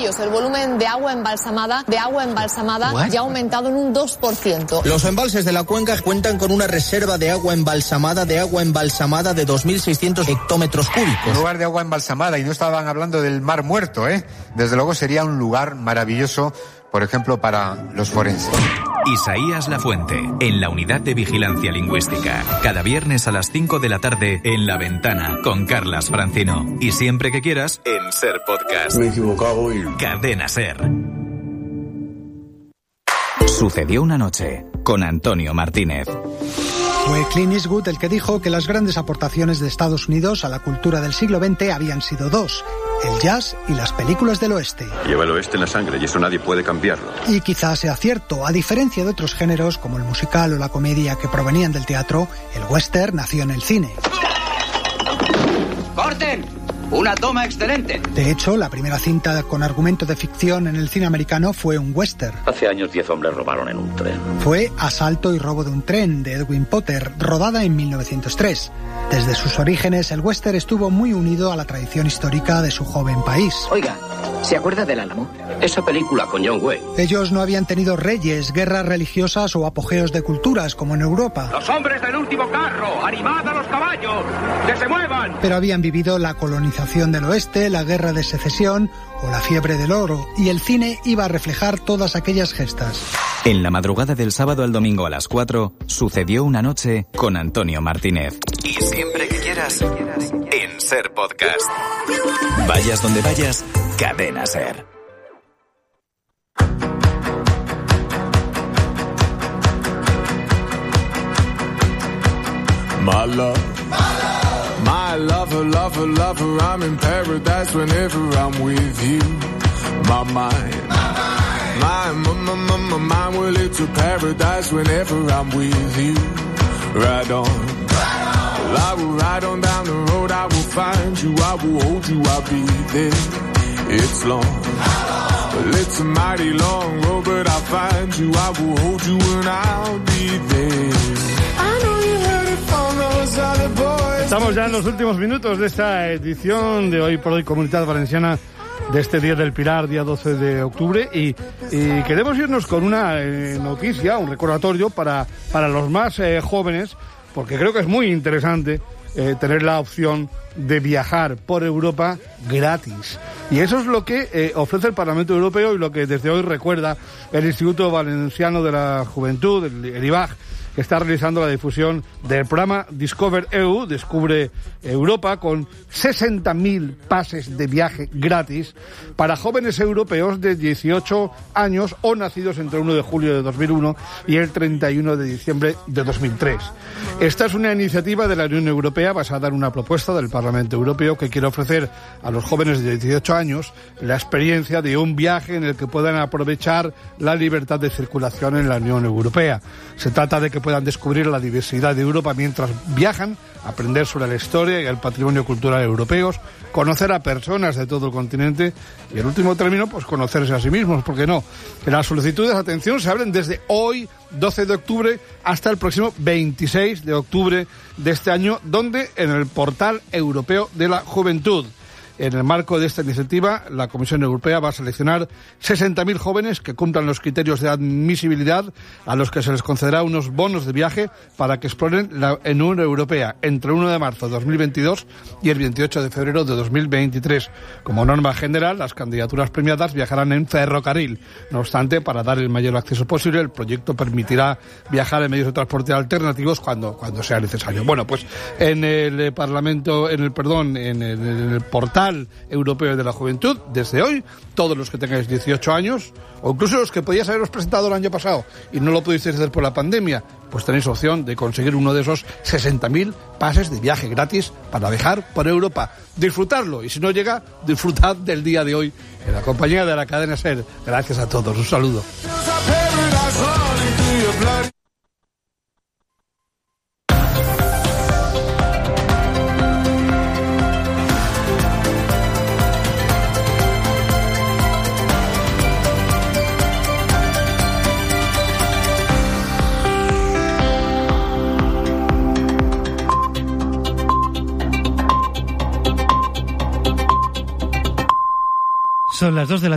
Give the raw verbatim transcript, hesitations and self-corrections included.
ellos el volumen de agua embalsamada, de agua embalsamada What? ya ha aumentado en un dos por ciento. Los embalses de la cuenca cuentan con una reserva de agua embalsamada de agua embalsamada de dos mil seiscientos hectómetros cúbicos. Un lugar de agua embalsamada, y no estaban hablando del Mar Muerto, ¿eh? Desde luego sería un lugar maravilloso, por ejemplo, para los forenses. Isaías Lafuente, en la Unidad de Vigilancia Lingüística. Cada viernes a las cinco de la tarde en La Ventana, con Carlas Francino. Y siempre que quieras, en Ser Podcast. Me he equivocado y... Cadena Ser. Sucedió una noche, con Antonio Martínez. Fue Clint Eastwood el que dijo que las grandes aportaciones de Estados Unidos a la cultura del siglo veinte habían sido dos: el jazz y las películas del oeste. Lleva el oeste en la sangre y eso nadie puede cambiarlo. Y quizás sea cierto, a diferencia de otros géneros como el musical o la comedia que provenían del teatro, el western nació en el cine. ¡Corten! ¡Una toma excelente! De hecho, la primera cinta con argumento de ficción en el cine americano fue un western. Hace años diez hombres robaron en un tren. Fue Asalto y robo de un tren, de Edwin Potter, rodada en mil novecientos tres. Desde sus orígenes, el western estuvo muy unido a la tradición histórica de su joven país. Oiga, ¿se acuerda del Álamo? Esa película con John Wayne. Ellos no habían tenido reyes, guerras religiosas o apogeos de culturas como en Europa. ¡Los hombres del último carro! ¡Animad a los caballos! ¡Que se muevan! Pero habían vivido la colonización del oeste, la guerra de secesión o la fiebre del oro, y el cine iba a reflejar todas aquellas gestas. En la madrugada del sábado al domingo a las cuatro, sucedió una noche con Antonio Martínez. Y siempre que quieras, en Ser Podcast. Vayas donde vayas, Cadena Ser. My love, my lover, lover, lover, I'm in paradise whenever I'm with you. My mind, my, my, my, my, my mind, well, it's a paradise whenever I'm with you. Ride on, well, I will ride on down the road, I will find you, I will hold you, I'll be there. It's long, well, it's a mighty long road, but I'll find you, I will hold you, and I'll be there. I know you heard it from those other boys. Estamos ya en los últimos minutos de esta edición de Hoy por Hoy Comunidad Valenciana, de este Día del Pilar, día doce de octubre, y, y queremos irnos con una eh, noticia, un recordatorio para, para los más eh, jóvenes, porque creo que es muy interesante eh, tener la opción de viajar por Europa gratis. Y eso es lo que eh, ofrece el Parlamento Europeo y lo que desde hoy recuerda el Instituto Valenciano de la Juventud, el, el I V A G, que está realizando la difusión del programa Discover E U, Descubre Europa, con sesenta mil pases de viaje gratis para jóvenes europeos de dieciocho años o nacidos entre el uno de julio de dos mil uno y el treinta y uno de diciembre de dos mil tres. Esta es una iniciativa de la Unión Europea basada en una propuesta del Parlamento Europeo que quiere ofrecer a los jóvenes de dieciocho años la experiencia de un viaje en el que puedan aprovechar la libertad de circulación en la Unión Europea. Se trata de que puedan descubrir la diversidad de Europa mientras viajan, aprender sobre la historia y el patrimonio cultural europeos, conocer a personas de todo el continente y, en último término, pues conocerse a sí mismos, ¿por qué no? Las solicitudes, atención, se abren desde hoy, doce de octubre, hasta el próximo veintiséis de octubre de este año, donde en el portal europeo de la juventud. En el marco de esta iniciativa, la Comisión Europea va a seleccionar sesenta mil jóvenes que cumplan los criterios de admisibilidad, a los que se les concederá unos bonos de viaje para que exploren la Unión Europea entre el uno de marzo de dos mil veintidós y el veintiocho de febrero de dos mil veintitrés. Como norma general, las candidaturas premiadas viajarán en ferrocarril. No obstante, para dar el mayor acceso posible, el proyecto permitirá viajar en medios de transporte alternativos cuando, cuando sea necesario. Bueno, pues en el Parlamento, en el, perdón, en el, en el portal Europeo de la Juventud, desde hoy, todos los que tengáis dieciocho años, o incluso los que podíais haberos presentado el año pasado y no lo pudisteis hacer por la pandemia, pues tenéis opción de conseguir uno de esos sesenta mil pases de viaje gratis para viajar por Europa. Disfrutarlo, y si no llega, disfrutad del día de hoy en la compañía de la cadena SER. Gracias a todos, un saludo. Son las dos de la